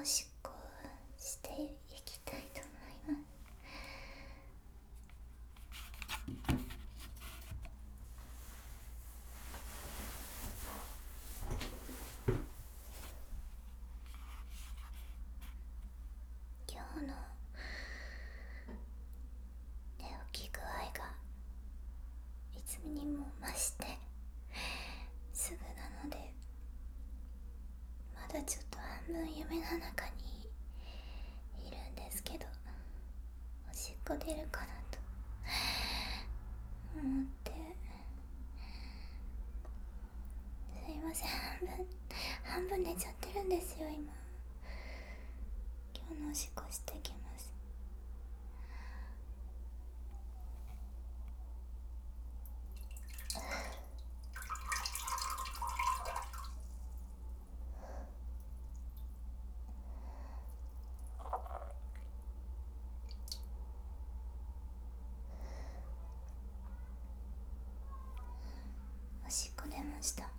おしっこしていきたいと思います。今日の寝起き具合がいつにも増してすぐなので、まだちょっと半分夢の中にいるんですけど、おしっこ出るかなと思って、すいません、半分寝ちゃってるんですよ今。今日のおしっこしてきます。おしっこ出ました。